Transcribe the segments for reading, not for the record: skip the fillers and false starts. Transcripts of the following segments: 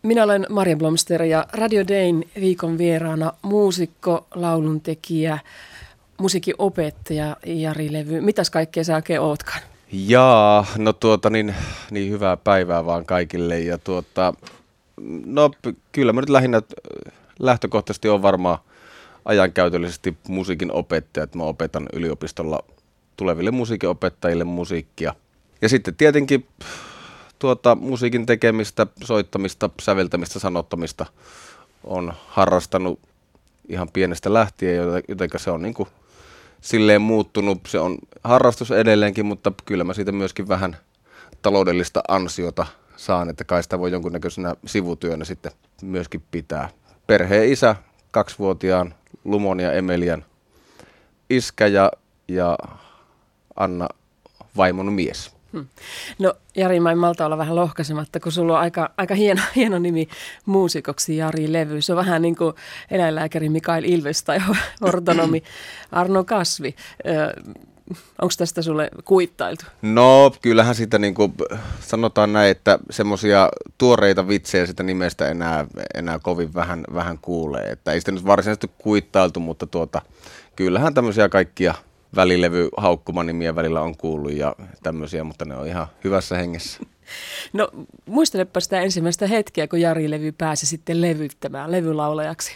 Minä olen Marja Blomster ja Radio Dayn viikon vieraana muusikko, lauluntekijä, musiikinopettaja Jari Levy. Mitäs kaikkea sä oikein ootkaan? Jaa, no niin hyvää päivää vaan kaikille. Ja kyllä mä nyt lähinnä lähtökohtaisesti on varmaan ajankäytöllisesti musiikin opettaja, että mä opetan yliopistolla tuleville musiikinopettajille musiikkia. Ja sitten tietenkin musiikin tekemistä, soittamista, säveltämistä, sanottamista on harrastanut ihan pienestä lähtien, jotenka se on niin kuin silleen muuttunut. Se on harrastus edelleenkin, mutta kyllä mä siitä myöskin vähän taloudellista ansiota saan, että kai sitä voi jonkunnäköisenä sivutyönä sitten myöskin pitää. Perheen isä, 2-vuotiaan Lumon ja Emelian iskä ja Anna vaimon mies. No Jari, mä en malta olla vähän lohkaisematta, kun sulla on aika hieno nimi muusikoksi Jari Levy. Se on vähän niin kuin eläinlääkäri Mikael Ilves tai ortonomi Arno Kasvi. Onko tästä sulle kuittailtu? No kyllähän sitä niin kuin sanotaan näin, että semmoisia tuoreita vitsejä sitä nimestä enää kovin vähän kuulee. Että ei sitä nyt varsinaisesti kuittailtu, mutta kyllähän tämmöisiä kaikkia välilevy-haukkumanimiä välillä on kuullut ja tämmöisiä, mutta ne on ihan hyvässä hengessä. No muistelepa sitä ensimmäistä hetkeä, kun Jari Levy pääsi sitten levyttämään levylaulajaksi.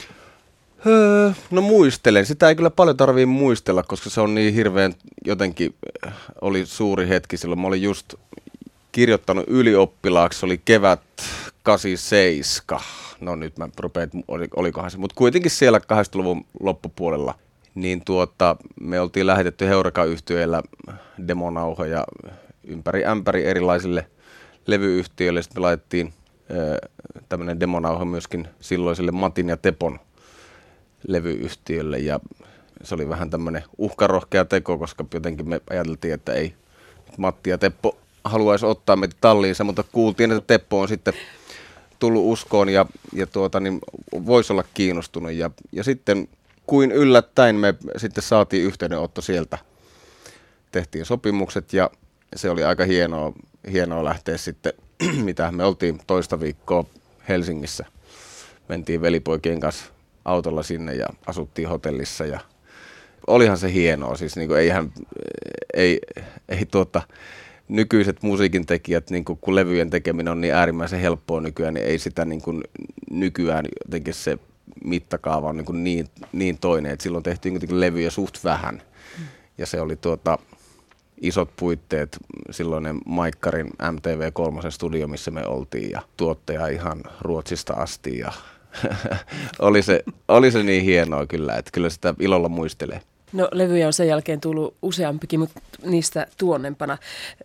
No muistelen. Sitä ei kyllä paljon tarvitse muistella, koska se on niin hirveän jotenkin oli suuri hetki silloin. Mä olin just kirjoittanut ylioppilaaksi, oli kevät 87. No nyt mä rupean, olikohan se, mutta kuitenkin siellä 80-luvun loppupuolella. Niin me oltiin lähetetty Heureka-yhtyeellä demonauhoja ympäri ämpäri erilaisille levyyhtiöille. Sitten me laitettiin tämmöinen demonauha myöskin silloiselle Matin ja Tepon levyyhtiölle. Ja se oli vähän tämmöinen uhkarohkea teko, koska jotenkin me ajateltiin, että ei Matti ja Teppo haluaisi ottaa meitä talliinsa, mutta kuultiin, että Teppo on sitten tullut uskoon ja voisi olla kiinnostunut. Ja sitten kuin yllättäen me sitten saatiin yhteydenotto sieltä. Tehtiin sopimukset ja se oli aika hienoa lähteä sitten, mitä me oltiin toista viikkoa Helsingissä. Mentiin velipoikien kanssa autolla sinne ja asuttiin hotellissa ja olihan se hienoa. Siis niin kuin ei nykyiset musiikin tekijät, niin kuin, kun levyjen tekeminen on niin äärimmäisen helppoa nykyään, niin ei sitä niin kuin nykyään jotenkin se mittakaava on niin toinen, että silloin tehtiin kuitenkin levyjä suht vähän. Ja se oli isot puitteet, silloinen Maikkarin MTV3 studio, missä me oltiin ja tuottaja ihan Ruotsista asti ja oli se niin hienoa kyllä, että kyllä sitä ilolla muistelee. No levyjä on sen jälkeen tullut useampikin, mutta niistä tuonnempana.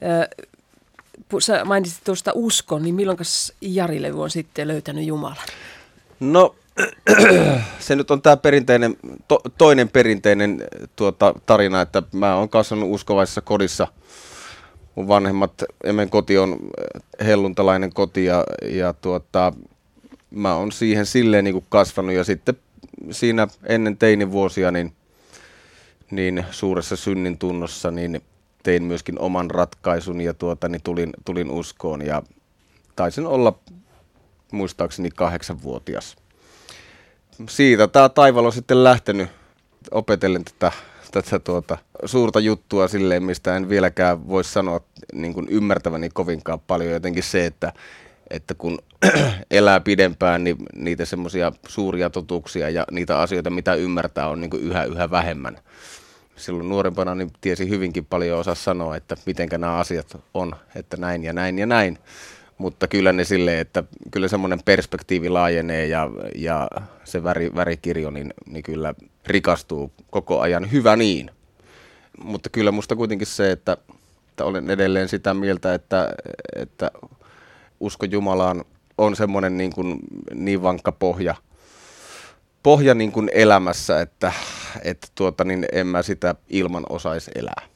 Sä mainitsit tuosta uskon, niin milloin Jari Levy on sitten löytänyt Jumalan? No se nyt on tämä toinen perinteinen tarina, että mä oon kasvanut uskovaisessa kodissa. Mun vanhemmat, emen koti on helluntalainen koti ja mä oon siihen silleen niin kuin kasvanut ja sitten siinä ennen teinivuosia niin suuressa synnin tunnossa niin tein myöskin oman ratkaisun ja tulin uskoon ja taisin olla muistaakseni 8-vuotias. Siitä tämä taival on sitten lähtenyt opetellen tätä suurta juttua silleen, mistä en vieläkään voi sanoa niin kuin ymmärtäväni kovinkaan paljon. Jotenkin se, että kun elää pidempään, niin niitä semmoisia suuria totuuksia ja niitä asioita, mitä ymmärtää, on niin kuin yhä vähemmän. Silloin nuorempana niin tiesi hyvinkin paljon osaa sanoa, että mitenkä nämä asiat on, että näin ja näin ja näin. Mutta kyllä ne silleen, että kyllä semmoinen perspektiivi laajenee ja se värikirjo niin kyllä rikastuu koko ajan. Hyvä niin. Mutta kyllä musta kuitenkin se, että olen edelleen sitä mieltä, että usko Jumalaan on semmoinen niin vankka pohja niin kuin elämässä, että en mä sitä ilman osaisi elää.